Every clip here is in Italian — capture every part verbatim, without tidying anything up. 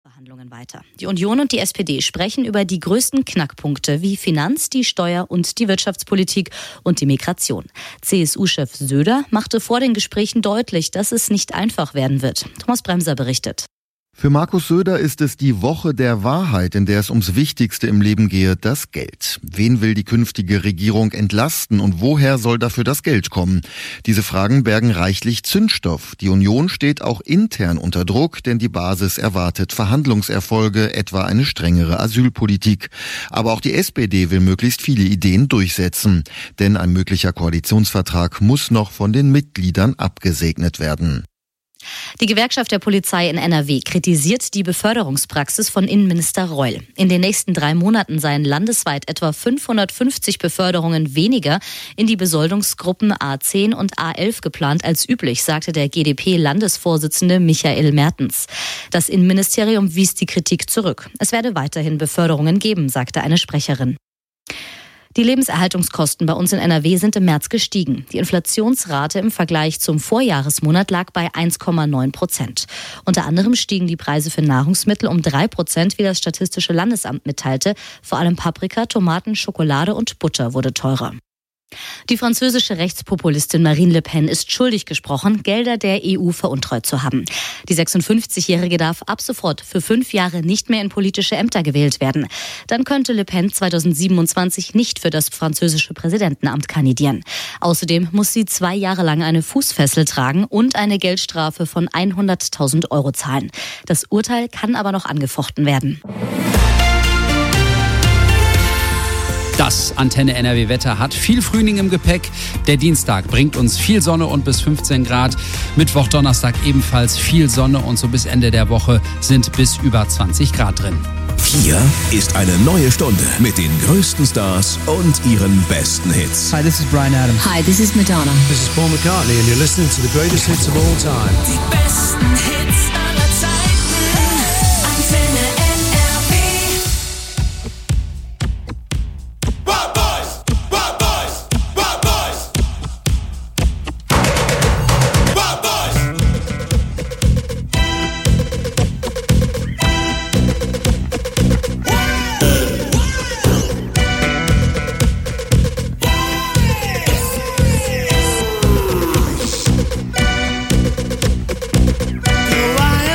Verhandlungen weiter. Die Union und die S P D sprechen über die größten Knackpunkte wie Finanz-, die Steuer- und die Wirtschaftspolitik und die Migration. C S U-Chef Söder machte vor den Gesprächen deutlich, dass es nicht einfach werden wird. Thomas Bremser berichtet. Für Markus Söder ist es die Woche der Wahrheit, in der es ums Wichtigste im Leben gehe, das Geld. Wen will die künftige Regierung entlasten und woher soll dafür das Geld kommen? Diese Fragen bergen reichlich Zündstoff. Die Union steht auch intern unter Druck, denn die Basis erwartet Verhandlungserfolge, etwa eine strengere Asylpolitik. Aber auch die S P D will möglichst viele Ideen durchsetzen. Denn ein möglicher Koalitionsvertrag muss noch von den Mitgliedern abgesegnet werden. Die Gewerkschaft der Polizei in N R W kritisiert die Beförderungspraxis von Innenminister Reul. In den nächsten drei Monaten seien landesweit etwa fünfhundertfünfzig Beförderungen weniger in die Besoldungsgruppen A zehn und A elf geplant als üblich, sagte der G d P-Landesvorsitzende Michael Mertens. Das Innenministerium wies die Kritik zurück. Es werde weiterhin Beförderungen geben, sagte eine Sprecherin. Die Lebenserhaltungskosten bei uns in N R W sind im März gestiegen. Die Inflationsrate im Vergleich zum Vorjahresmonat lag bei eins Komma neun Prozent. Unter anderem stiegen die Preise für Nahrungsmittel um drei Prozent, wie das Statistische Landesamt mitteilte. Vor allem Paprika, Tomaten, Schokolade und Butter wurde teurer. Die französische Rechtspopulistin Marine Le Pen ist schuldig gesprochen, Gelder der E U veruntreut zu haben. Die sechsundfünfzigjährige darf ab sofort für fünf Jahre nicht mehr in politische Ämter gewählt werden. Dann könnte Le Pen zweitausendsiebenundzwanzig nicht für das französische Präsidentenamt kandidieren. Außerdem muss sie zwei Jahre lang eine Fußfessel tragen und eine Geldstrafe von hunderttausend Euro zahlen. Das Urteil kann aber noch angefochten werden. Das Antenne N R W-Wetter hat viel Frühling im Gepäck. Der Dienstag bringt uns viel Sonne und bis fünfzehn Grad. Mittwoch, Donnerstag ebenfalls viel Sonne und so bis Ende der Woche sind bis über zwanzig Grad drin. Hier ist eine neue Stunde mit den größten Stars und ihren besten Hits. Hi, this is Bryan Adams. Hi, this is Madonna. This is Paul McCartney and you're listening to the greatest hits of all time. Die besten Hits aller Zeiten. Antenne N R W. Wild Boys, Wild Boys, Wild Boys. Wild Boys. I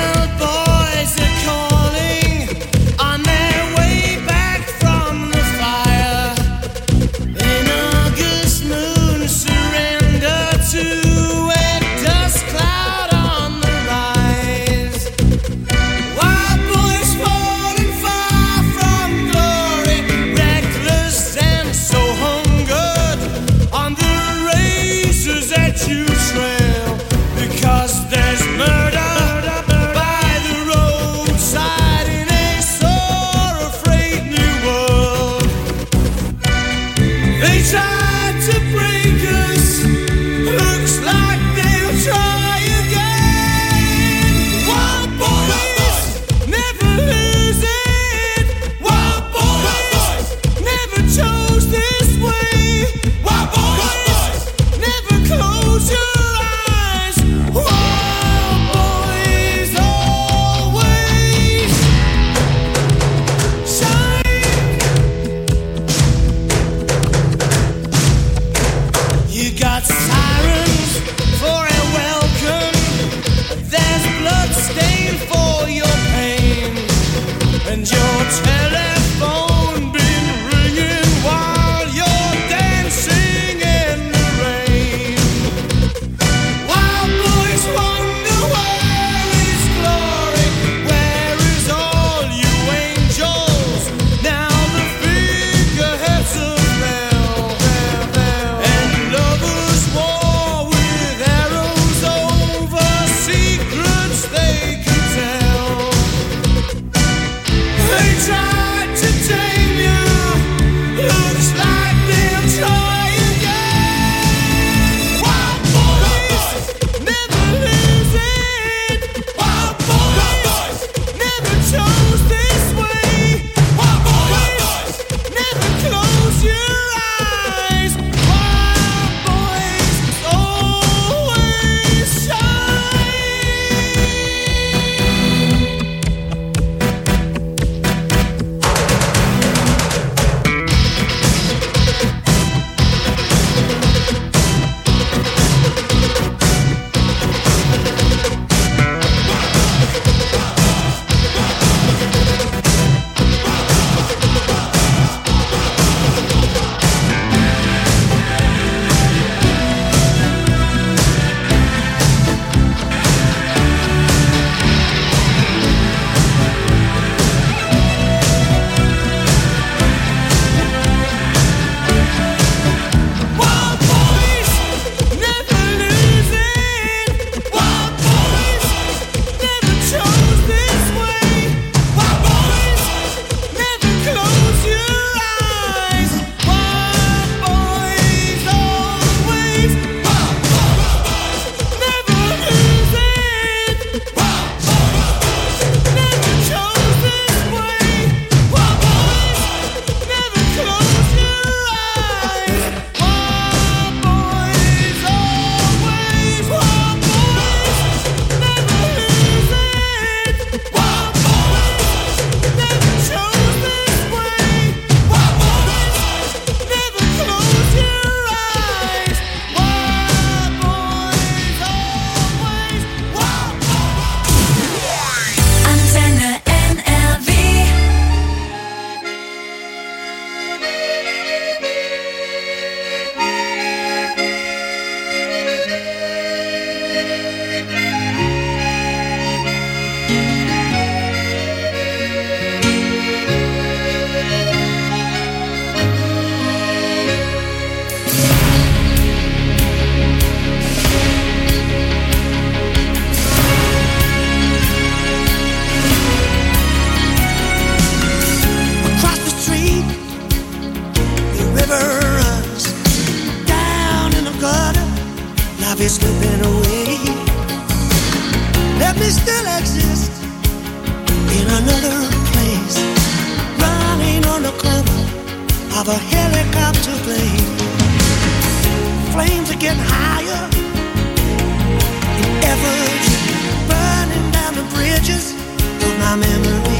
of a helicopter blade. Flames are getting higher in efforts burning down the bridges of my memory.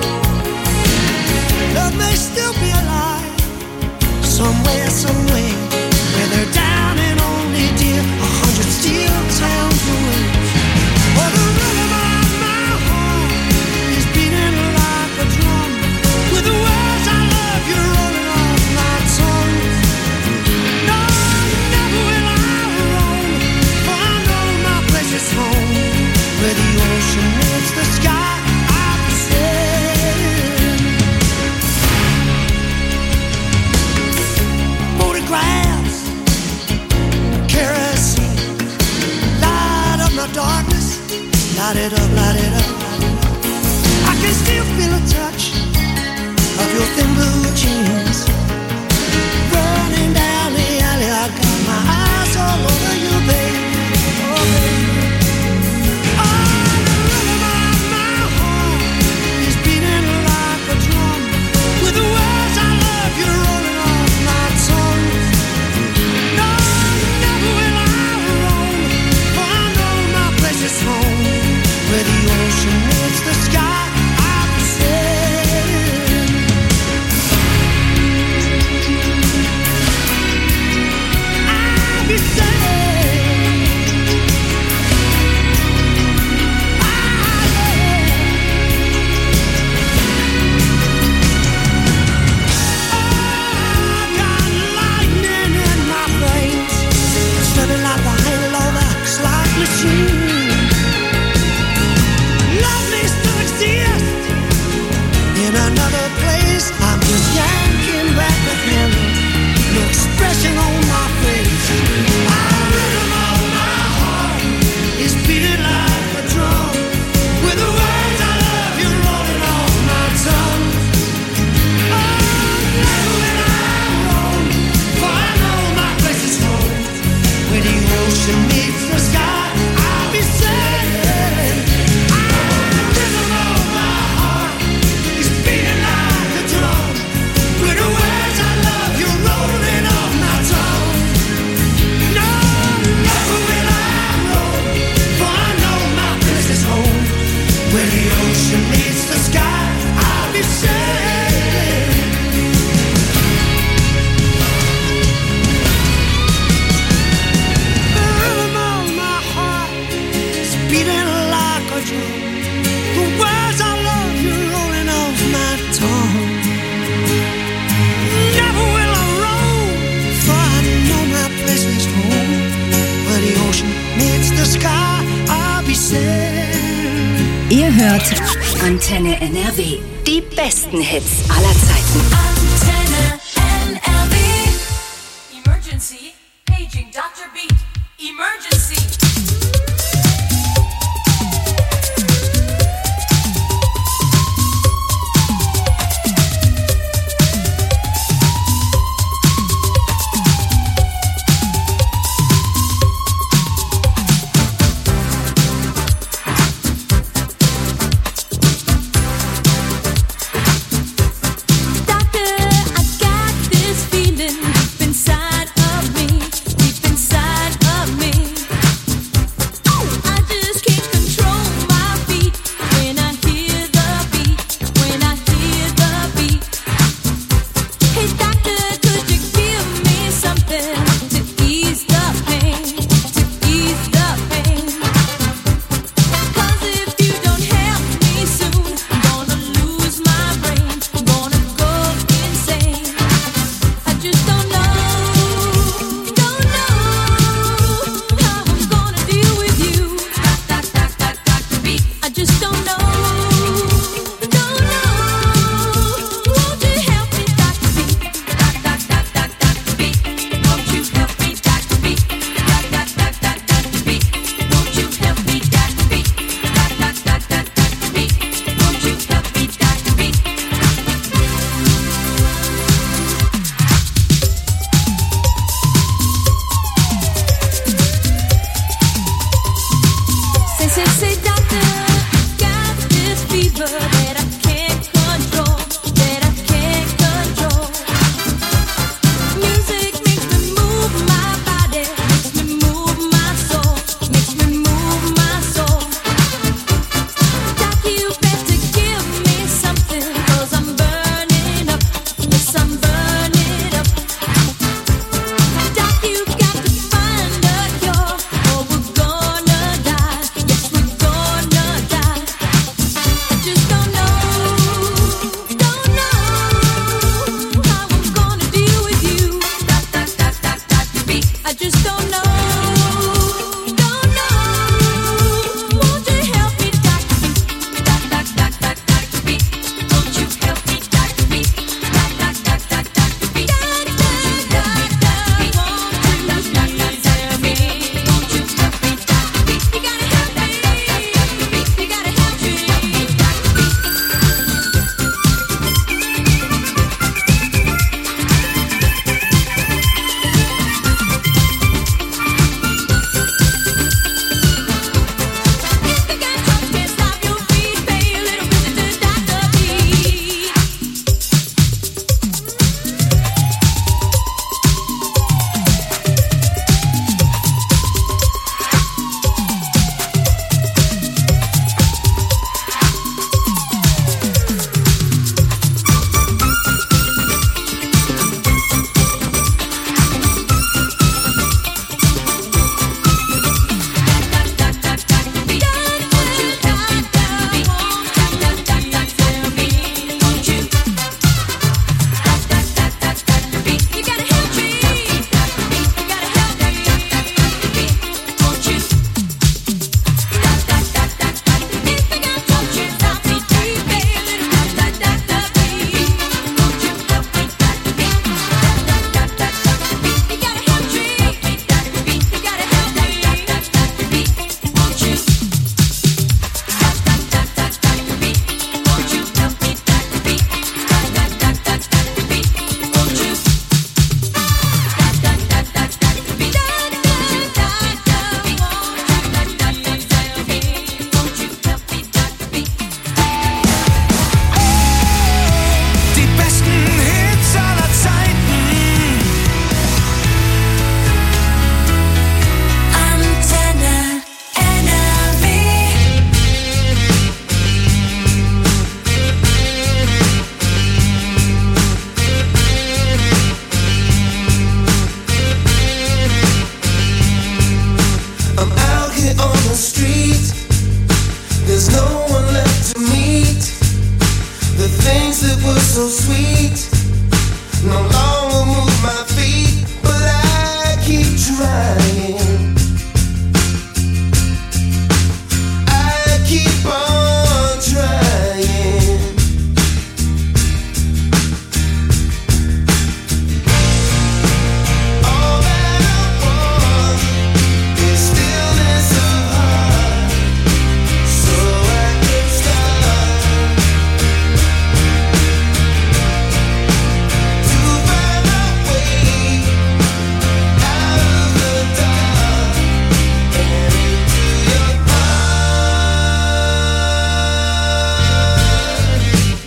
Love may still be alive somewhere, somewhere, where they're down and only dear a hundred steel towns away. Oh, the rhythm of my heart is beating like a drum, with the words I love you rolling off my tongue. No, never will I roam, for I know my place is home, where the ocean meets the sky. I'll be sailing. Photographs, kerosene, light up my darkness, light it up, light it up. I can still feel a touch of your thin blue jeans running down the alley. I got my eyes all over you, baby. Oh, baby. Oh, the rhythm of my heart is beating like a drum, with the words I love you rolling off my tongue. No, never will I roam, for I know my place is home, where the ocean meets the sky. I'll be sailing. I'll be sailing. Ah, yeah. Oh, I got lightning in my veins, slipping like a halo of a slot machine. Love may still exist in another place. I'm just yanking back the handle, no expression on my face. The rhythm of my heart is beating like a drum, with the words I love you rolling off my tongue. Oh, never will I roam, for I know my place is home, where the ocean meets the sky. I'll be sailing. The rhythm of my heart is beating like a drum, with the words I love you rolling off my tongue. No, never will I roam, for I know my place is home, where the ocean meets the sky. I'll be sailing. The rhythm of my heart is beating like a drum, the words I love you rolling off my tongue. Never will I roam, for I know my place is home, where the ocean meets the sky. I'll be sailing. Ihr hört Antenne N R W. Die besten Hits aller Zeiten. Antenne N R W. Emergency. Paging Doctor Beat. Emergency. Doctor, I got this feeling deep inside of me, deep inside of me. was so sweet. No longer move my feet, but I keep trying. I keep on trying. All that I want is stillness of heart, so I can start to find my way out of the dark and into your heart.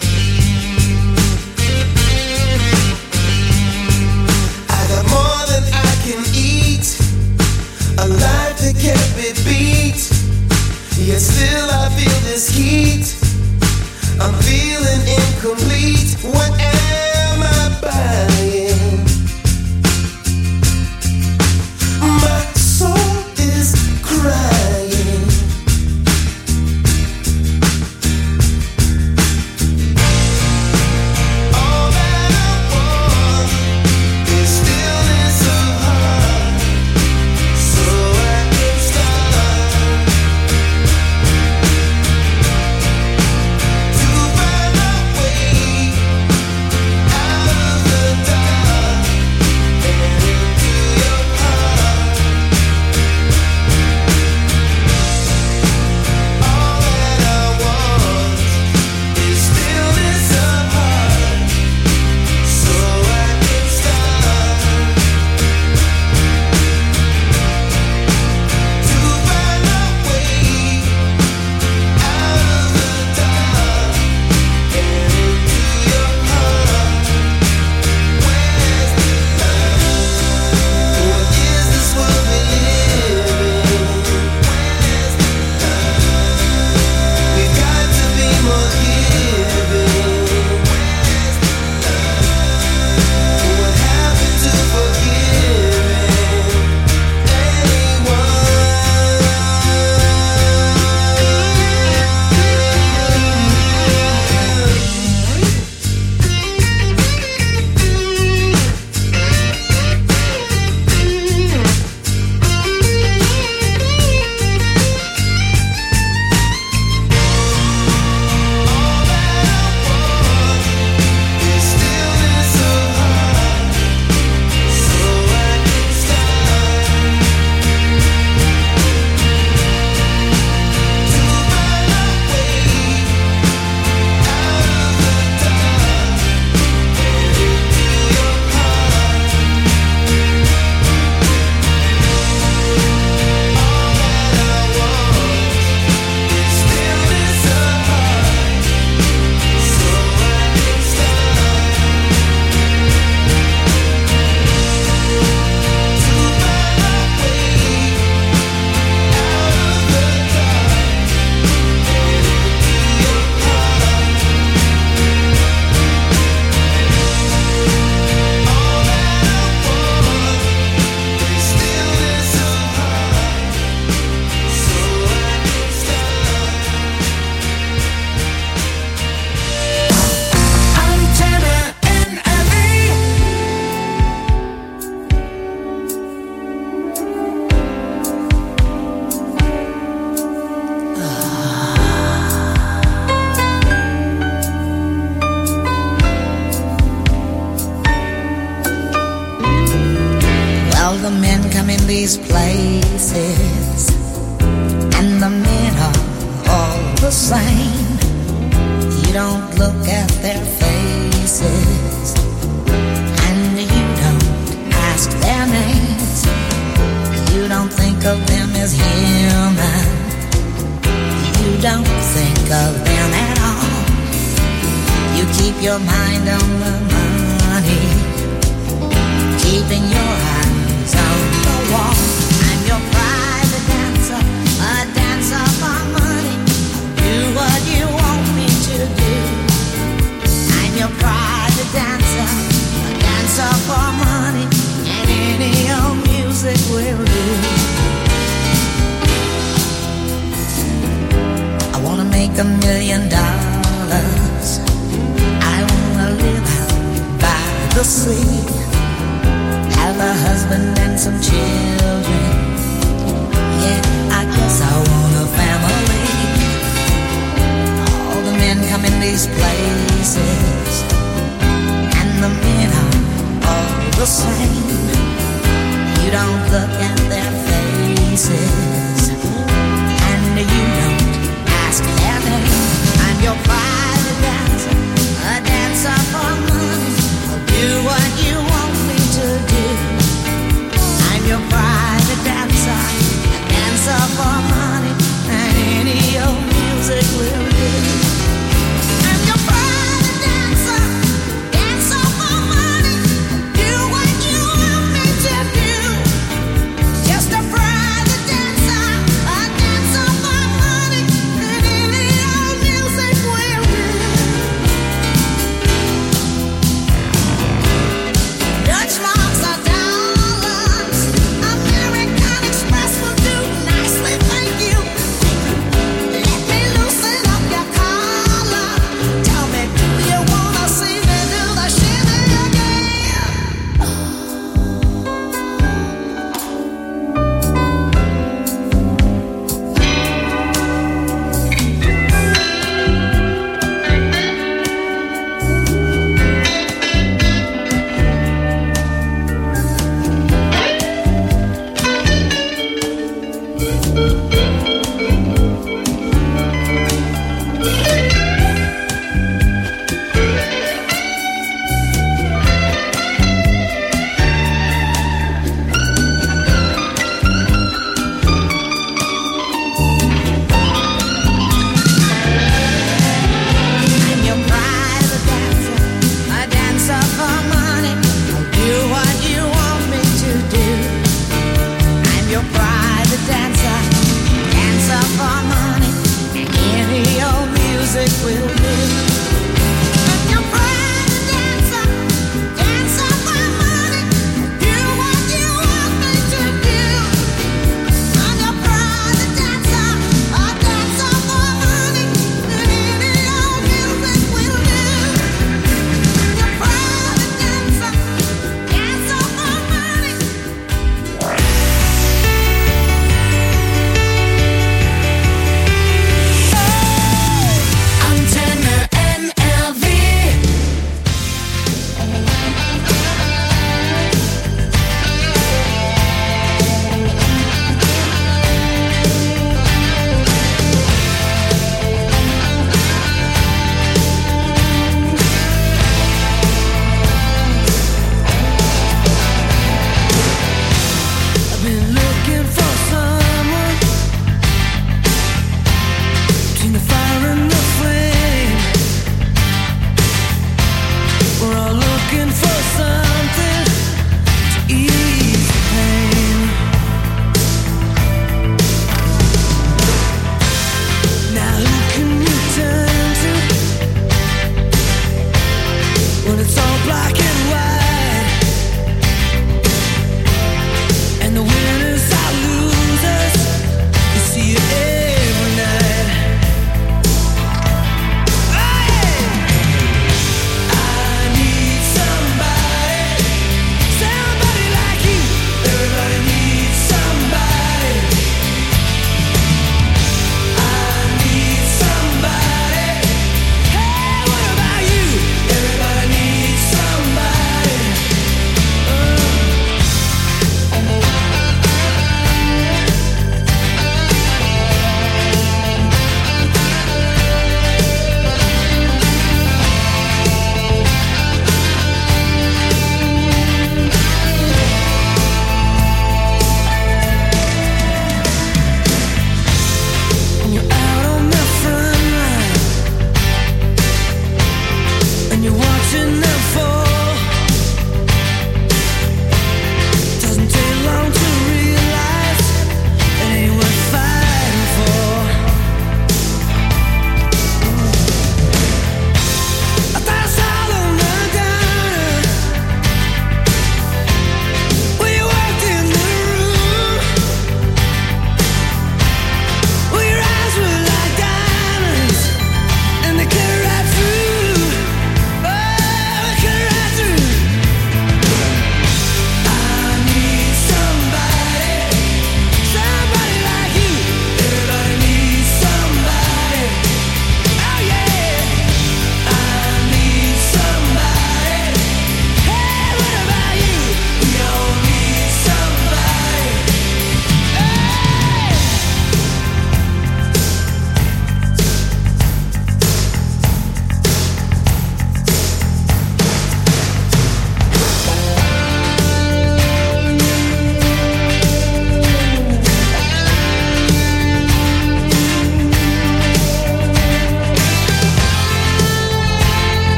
I got more than I can eat, a life that can't be beat. Yet still I feel this heat. I'm feeling incomplete. What am I buying? My soul is crying. All that I want is stillness of heart, so I can start to find my way out of the dark and into your heart. All that I want is stillness of heart, so I can start to find my way out of the dark and into your heart. Where's the love? What is this world we live in? Where's the love? We've got to be more giving. Where's the love? What happened to forgiving anyone? All that I want is stillness of heart, so I can start to find my way out of the dark and into your heart. All that I want is stillness of heart, so I can start to find my way out of the dark and into your heart. All that I want is stillness of heart, so I can start. Antenna N L E. Well, the men come in these places, and the men are all the same. You don't look at their faces, and you don't ask their names. You don't think of them as human. You don't think of them at all. You keep your mind on the money, keeping your eyes on the wall. I'm your private dancer, a dancer for money. Do what you want me to do. I'm your private dancer, a dancer for money, and any old music will do. I wanna make a million dollars. I wanna places, and the men are all the same. You don't look at their faces, and you don't ask their name. I'm your private dancer, a dancer for money. I'll do what you want me to do. I'm your private dancer, a dancer for money, and any old music will do. I'm your private dancer, dancer for money. Do what you want me to do. Just a private dancer,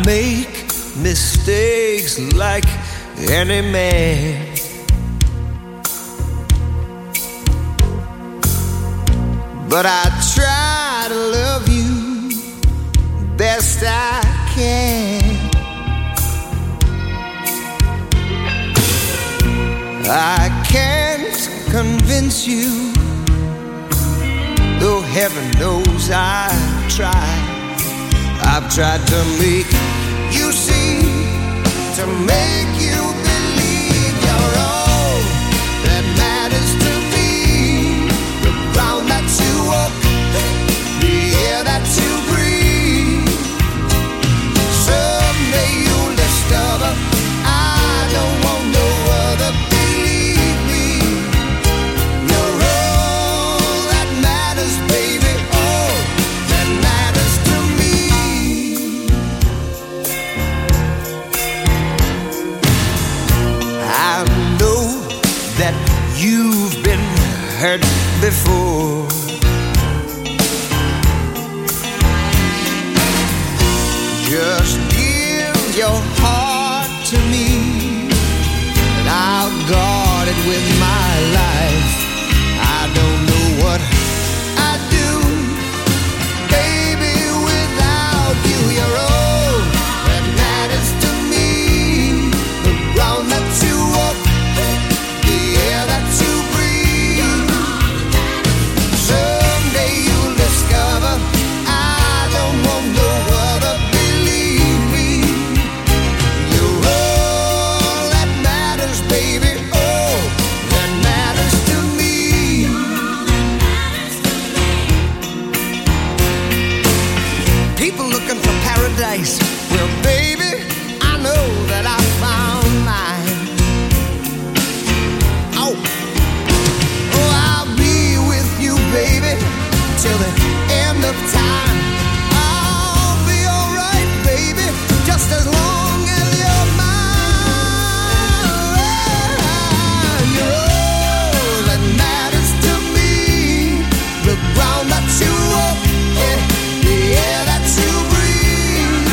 make mistakes like any man. But I try to love you best I can. I can't convince you, though heaven knows I've tried. I've tried to make you see, to make you believe you're all that matters to me. The ground that you walk, the air that you breathe. Someday you'll discover I don't want no other. Believe me, you're all that matters, baby. All that matters to me. I know that you've been hurt before. Just give your heart to me, and I'll guard it with my life. I don't know what I'd do, baby, without you. You're all that matters to me. The ground that you walk, the air that you breathe. Someday you'll discover I don't want no other. Believe me, you're all that matters, baby. All that matters to me. People looking for paradise. Well, baby, I know that I found mine. Oh, oh, I'll be with you, baby, till the end of time. I'll be alright, baby, just as long as you're mine. You're all that matters to me. The ground that you walk, yeah, the air that you breathe.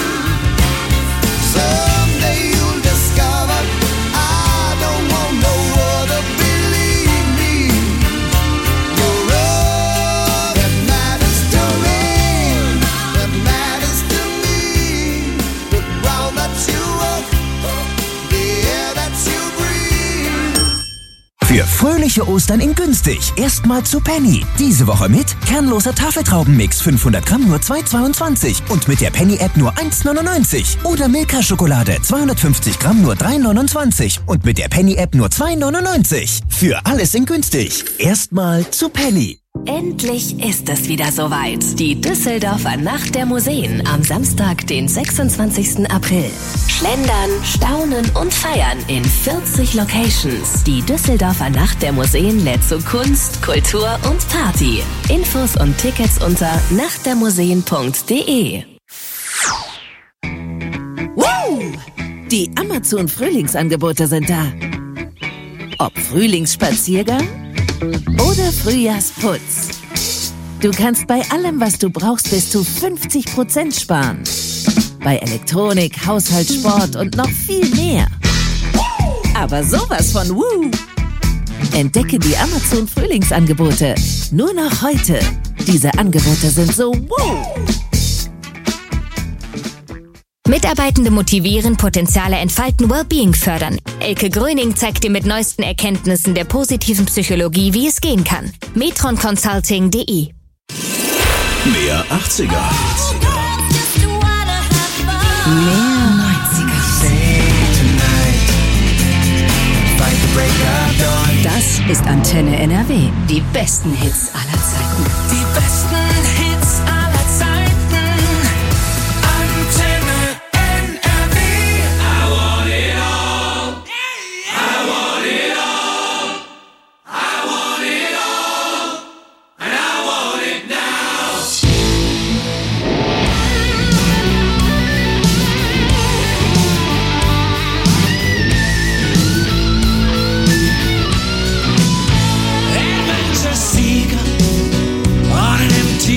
Someday you'll discover I don't want no other. Believe me, you're all that matters to me. That matters to me. The ground that you walk, the air that you breathe. Für fröhliche Ostern in günstig. Erstmal zu Penny. Diese Woche mit kernloser Tafeltraubenmix fünfhundert Gramm nur zwei Euro zweiundzwanzig und mit der Penny-App nur eins Euro neunundneunzig. Oder Milka-Schokolade zweihundertfünfzig Gramm nur drei Euro neunundzwanzig und mit der Penny-App nur zwei Euro neunundneunzig. Für alles in günstig. Erstmal zu Penny. Endlich ist es wieder soweit. Die Düsseldorfer Nacht der Museen am Samstag, den sechsundzwanzigsten April. Schlendern, staunen und feiern in vierzig Locations. Die Düsseldorfer Nacht der Museen lädt zu Kunst, Kultur und Party. Infos und Tickets unter nachtdermuseen punkt de. Wow! Die Amazon Frühlingsangebote sind da. Ob Frühlingsspaziergang oder Frühjahrsputz. Du kannst bei allem, was du brauchst, bis zu fünfzig Prozent sparen. Bei Elektronik, Haushalt, Sport und noch viel mehr. Aber sowas von Woo! Entdecke die Amazon Frühlingsangebote. Nur noch heute. Diese Angebote sind so wow! Mitarbeitende motivieren, Potenziale entfalten, Wellbeing fördern. Elke Gröning zeigt dir mit neuesten Erkenntnissen der positiven Psychologie, wie es gehen kann. metron consulting punkt de. Mehr achtziger. Mehr neunziger. Das ist Antenne N R W. Die besten Hits aller Zeiten. Die besten Hits aller Zeiten. Antenne N R W. I want it all. I want it all. I want it all. And I want it now. Adventure seeker on an empty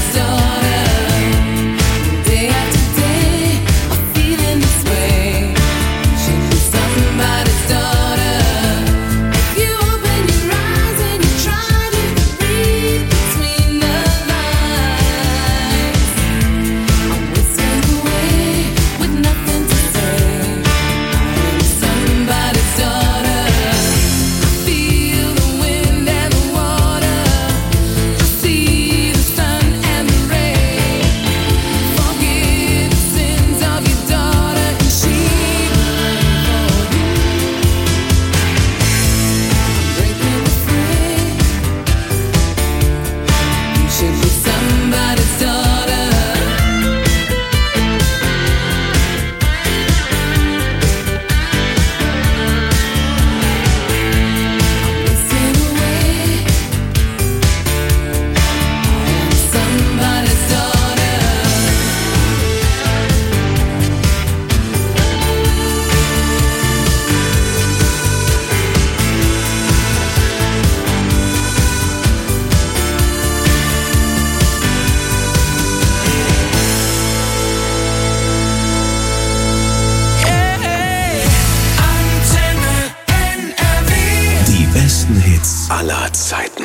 aller Zeiten.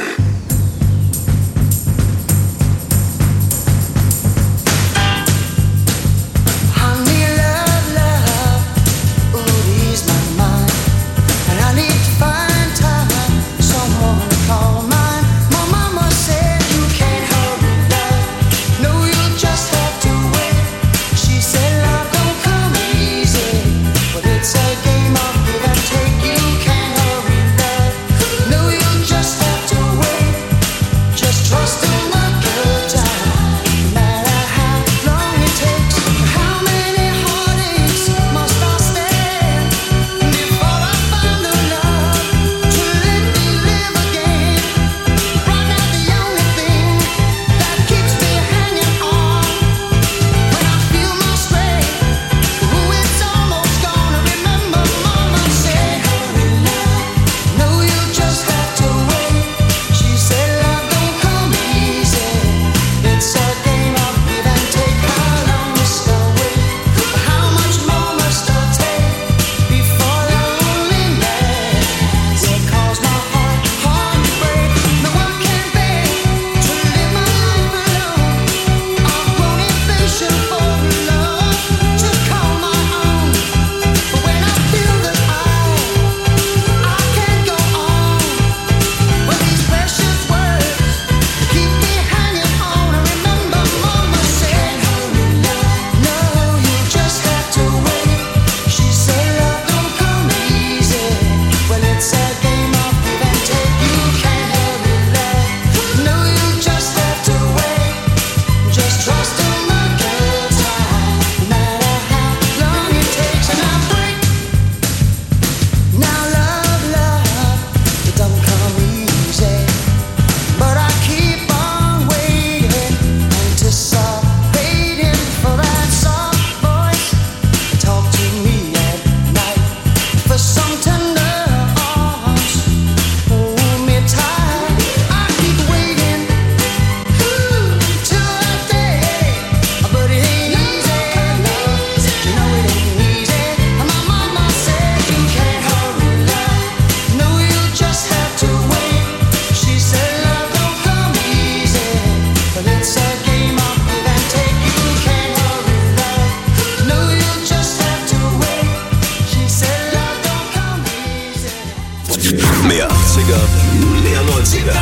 Mehr achtziger, mehr neunziger.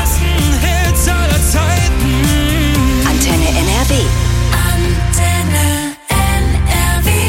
Hits aller Zeiten. Antenne N R W. Antenne N R W.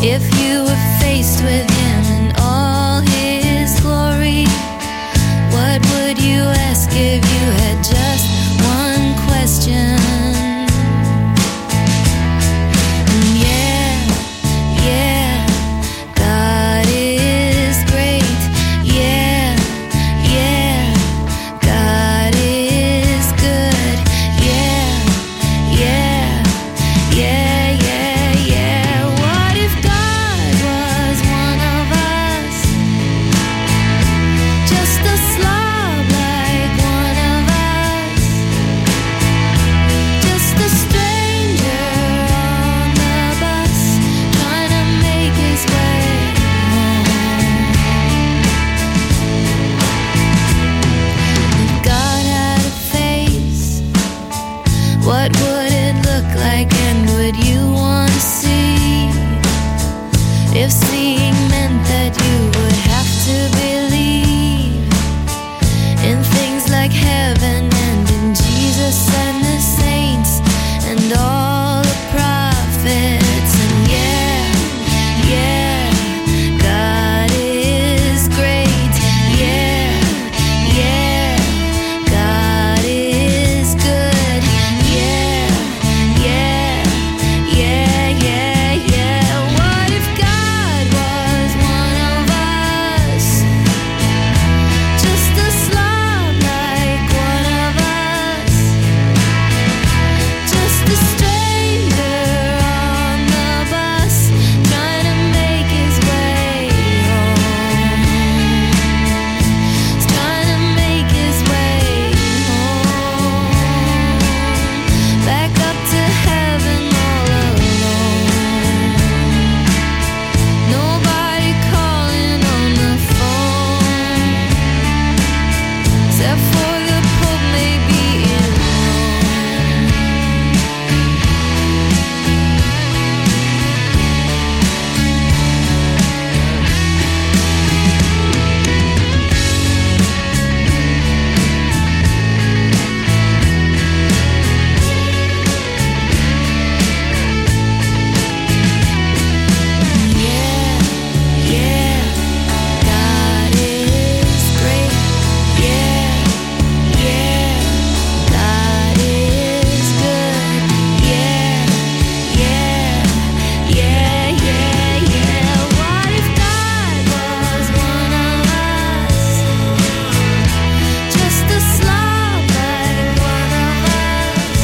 If you were faced with him in all his glory, what would you ask if you had just one question? And yeah, yeah, God is great. Yeah, yeah, God is good. Yeah, yeah, yeah, yeah, yeah. What if God was one of us? Just a slob like one of us. Just a stranger on the bus, trying to make his way home. If God had a face, what would it look like, and would you want to see? If seeing meant that you would have to believe in things like heaven and in Jesus and the saints and all the prophets. And yeah, yeah, God is great. Yeah, yeah, God is good. Yeah, yeah, yeah, yeah, yeah. What if God was one of us? Just a slob like one of us. Just a stranger on the bus, trying to make his way home. He's trying to make his way home. Back up to heaven all alone. Nobody calling on the phone, except for the Pope maybe in Rome. Yeah, yeah, God is great. Yeah, yeah, God is good. Yeah, yeah, yeah, yeah, yeah. What if God was one of us? Just a slob like one of us.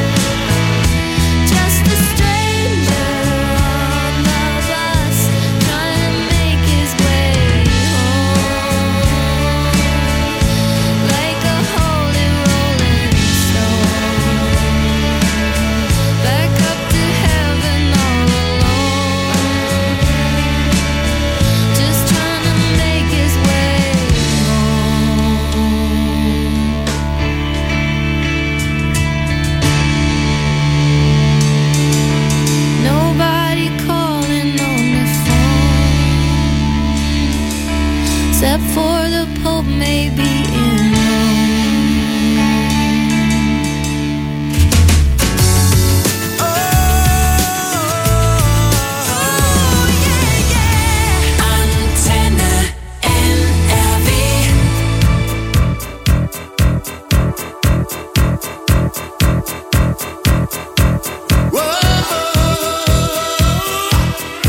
Just a stranger on the bus, trying to make his way home. Like a holy rolling stone. Back up to heaven all alone. Just trying to make his way home. Nobody calling on the phone, except for the Pope maybe in Antenne N R W.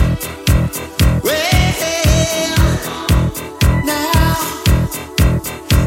Well, now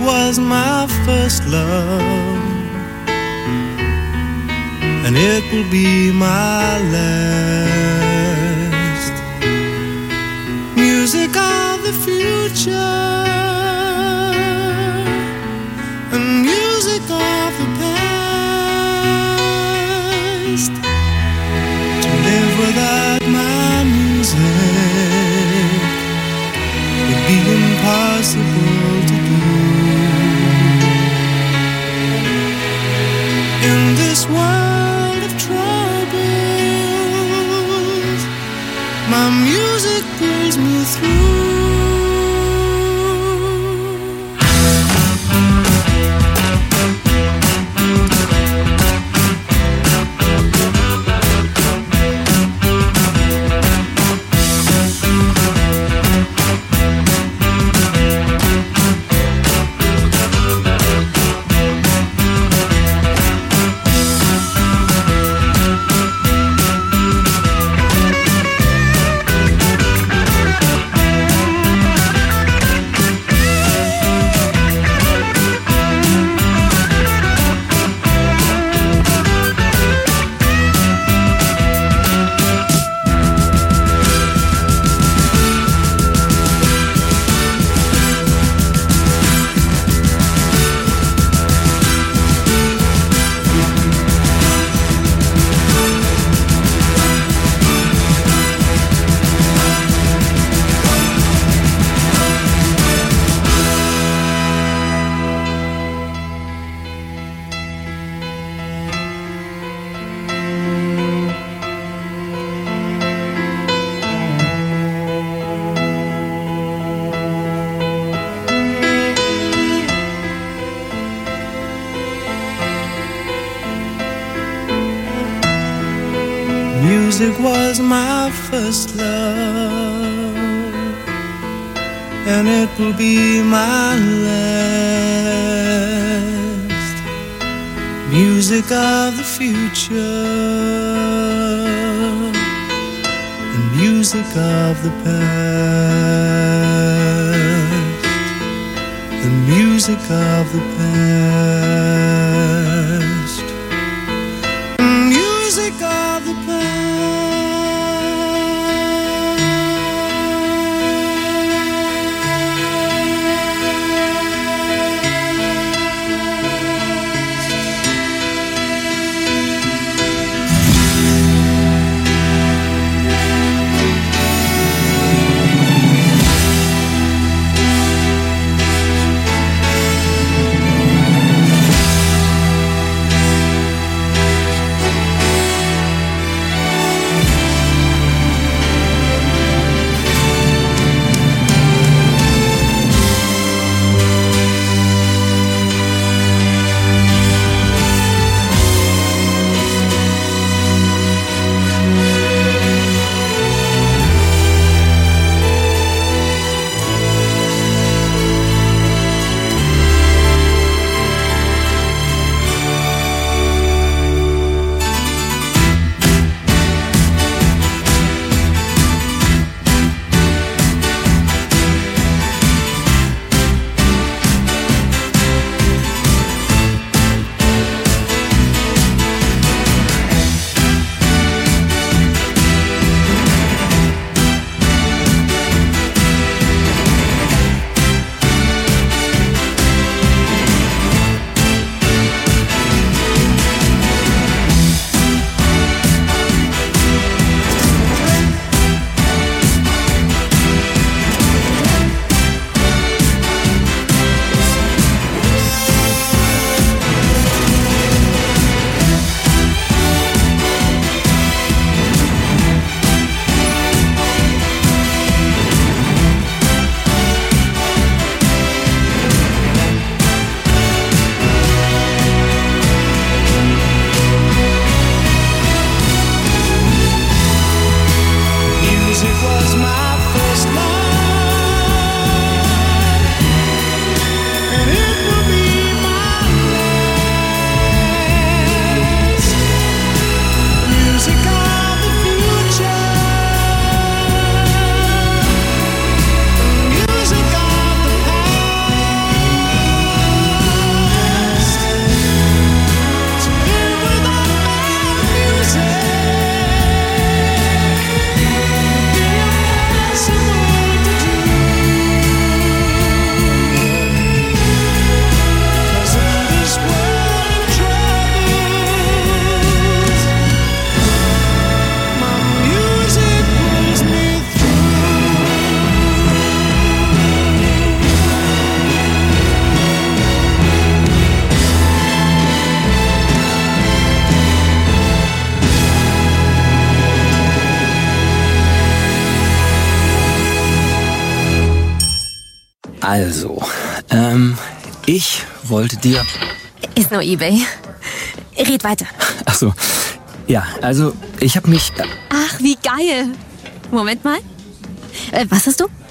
was my first love, and it will be my last. Music of the future and music of the past. To live without my music would be impossible to do. In this world of troubles, my music pulls me through. Music was my first love, and it will be my last. Music of the future and music of the past. The music of the past. Music of the past. Also, ähm, ich wollte dir... Ist nur eBay. Red weiter. Ach so, ja, also ich habe mich... Ach, wie geil. Moment mal. Äh, was hast du?